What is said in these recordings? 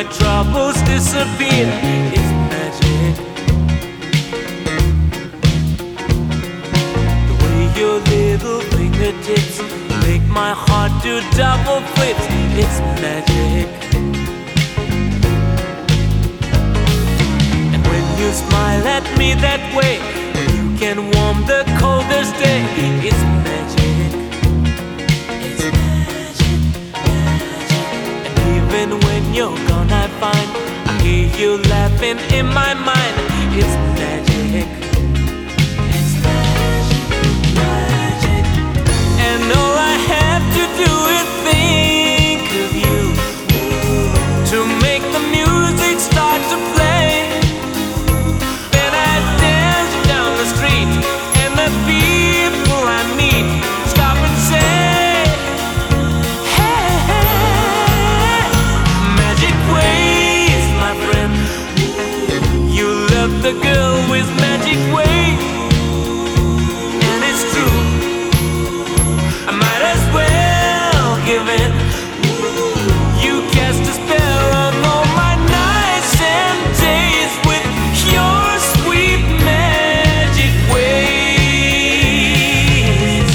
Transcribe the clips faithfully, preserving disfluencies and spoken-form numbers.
troubles disappear. It's magic. The way your little fingertips make my heart do double flips. It's magic. And when you smile at me that way, you can warm the coldest day. It's magic. It's magic, magic. And even when you're gone, I find I hear you laughing in my mind. It's magic. It's magic, magic. And all I have to do is think of you to make the music start to play. Then I dance down the street, and the people I meet stop and say, hey, hey, magic ways, my friend. You love the girl with magic ways, and it's true. I might as well give in. You cast a spell on all my nights and days with your sweet magic ways.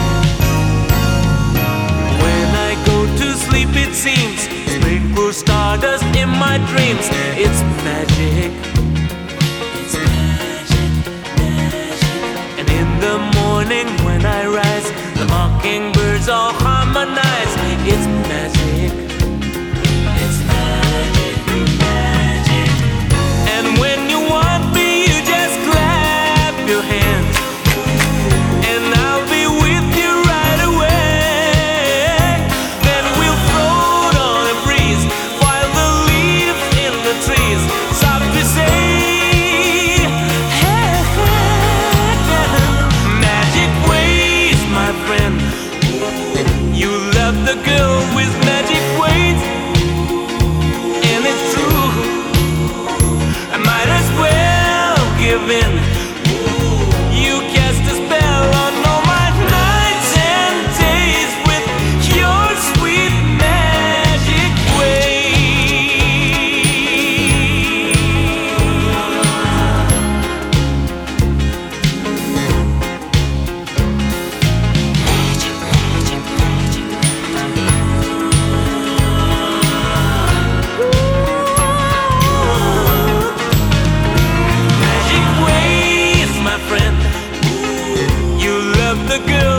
When I go to sleep, it seems sprinkle stardust in my dreams. It's magic. It's magic, magic. And in the morning when I rise, the mockingbirds all harmonize. It's magic. It's magic, magic. And when you want me, you just clap your hands, and I'll be with you right away. Then we'll float on a breeze while the leaves in the trees softly say, hey, hey, magic ways, my friend. You love the girl with magic ways, and it's true. I might as well give in. You cast a spell on all my nights and days with your sweet magic Magic ways, my friend. You love the girl